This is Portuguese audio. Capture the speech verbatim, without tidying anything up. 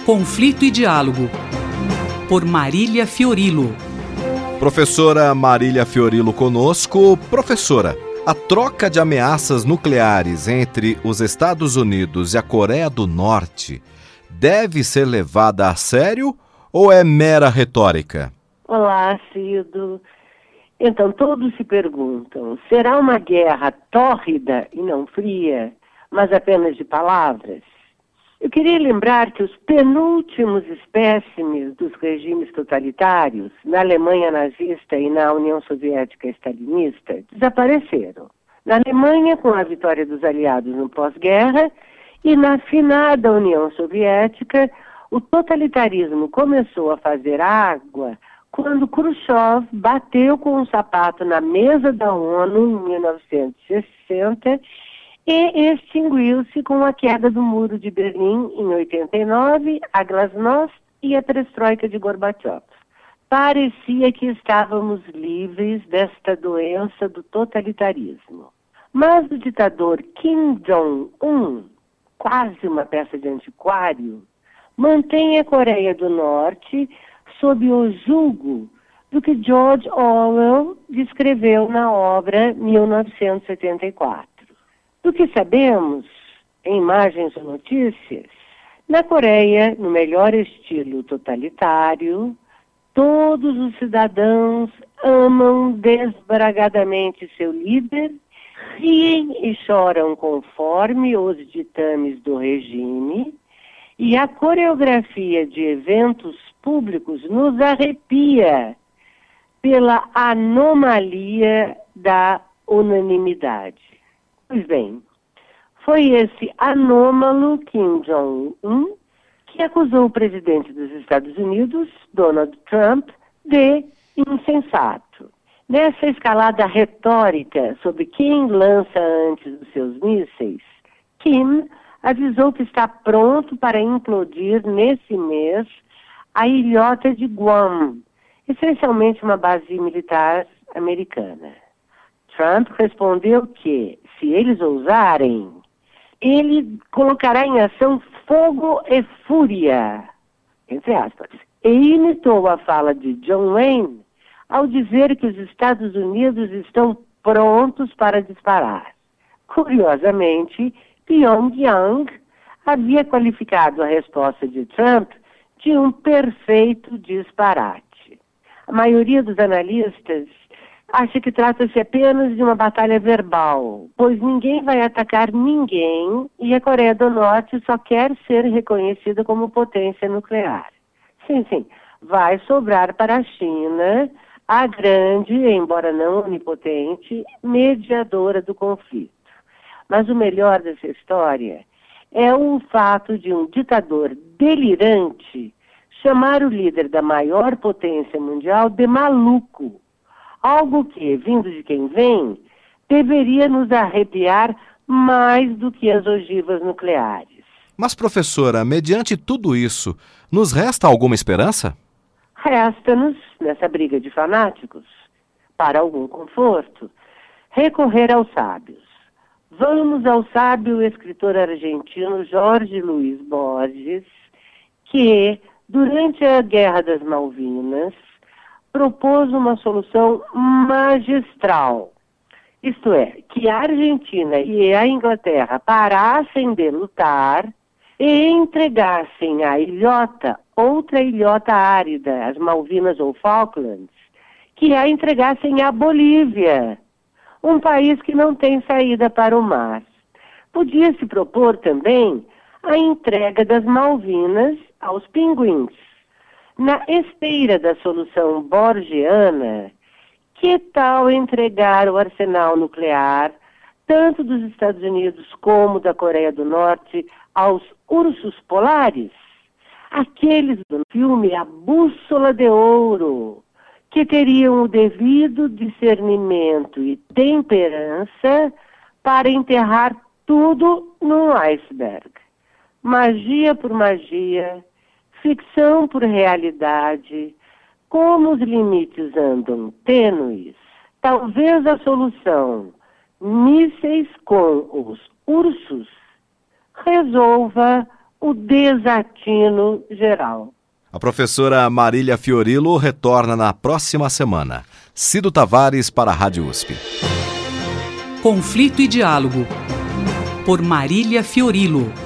Conflito e Diálogo, por Marília Fiorilo. Professora Marília Fiorilo conosco. Professora, a troca de ameaças nucleares entre os Estados Unidos e a Coreia do Norte deve ser levada a sério ou é mera retórica? Olá, Cido. Então, todos se perguntam, será uma guerra tórrida e não fria, mas apenas de palavras? Eu queria lembrar que os penúltimos espécimes dos regimes totalitários, na Alemanha nazista e na União Soviética stalinista, desapareceram. Na Alemanha, com a vitória dos aliados no pós-guerra, e na finada União Soviética, o totalitarismo começou a fazer água quando Khrushchev bateu com um sapato na mesa da ONU em mil novecentos e sessenta e extinguiu-se com a queda do Muro de Berlim em oitenta e nove, a Glasnost e a perestroika de Gorbachev. Parecia que estávamos livres desta doença do totalitarismo. Mas o ditador Kim Jong-un, quase uma peça de antiquário, mantém a Coreia do Norte sob o julgo do que George Orwell descreveu na obra mil novecentos e setenta e quatro. Do que sabemos, em imagens ou notícias, na Coreia, no melhor estilo totalitário, todos os cidadãos amam desbragadamente seu líder, riem e choram conforme os ditames do regime, e a coreografia de eventos públicos nos arrepia pela anomalia da unanimidade. Pois bem, foi esse anômalo Kim Jong-un que acusou o presidente dos Estados Unidos, Donald Trump, de insensato. Nessa escalada retórica sobre quem lança antes os seus mísseis, Kim avisou que está pronto para implodir nesse mês a ilhota de Guam, essencialmente uma base militar americana. Trump respondeu que, se eles ousarem, ele colocará em ação fogo e fúria, entre aspas, e imitou a fala de John Wayne ao dizer que os Estados Unidos estão prontos para disparar. Curiosamente, Pyongyang havia qualificado a resposta de Trump de um perfeito disparate. A maioria dos analistas acha que trata-se apenas de uma batalha verbal, pois ninguém vai atacar ninguém e a Coreia do Norte só quer ser reconhecida como potência nuclear. Sim, sim, vai sobrar para a China, a grande, embora não onipotente, mediadora do conflito. Mas o melhor dessa história é o fato de um ditador delirante chamar o líder da maior potência mundial de maluco. Algo que, vindo de quem vem, deveria nos arrepiar mais do que as ogivas nucleares. Mas, professora, mediante tudo isso, nos resta alguma esperança? Resta-nos, nessa briga de fanáticos, para algum conforto, recorrer aos sábios. Vamos ao sábio escritor argentino Jorge Luiz Borges, que, durante a Guerra das Malvinas, propôs uma solução magistral. Isto é, que a Argentina e a Inglaterra parassem de lutar e entregassem a ilhota, outra ilhota árida, as Malvinas ou Falklands, que a entregassem à Bolívia, um país que não tem saída para o mar. Podia-se propor também a entrega das Malvinas aos pinguins. Na esteira da solução borgiana, que tal entregar o arsenal nuclear, tanto dos Estados Unidos como da Coreia do Norte, aos ursos polares? Aqueles do filme A Bússola de Ouro, que teriam o devido discernimento e temperança para enterrar tudo num iceberg. Magia por magia, ficção por realidade, como os limites andam tênues, talvez a solução, mísseis com os ursos, resolva o desatino geral. A professora Marília Fiorilo retorna na próxima semana. Cido Tavares para a Rádio U S P. Conflito e Diálogo, por Marília Fiorilo.